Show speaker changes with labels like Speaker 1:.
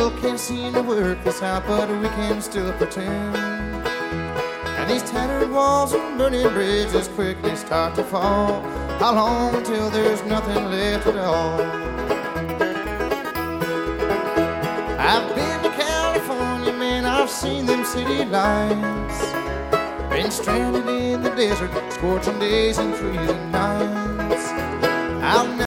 Speaker 1: Well, can't seem to work this out, but we can still pretend. And these tattered walls and burning bridges quickly start to fall. How long until there's nothing left at all? I've been to California, man, I've seen them city lights. Been stranded in the desert, scorching days and freezing nights. I'll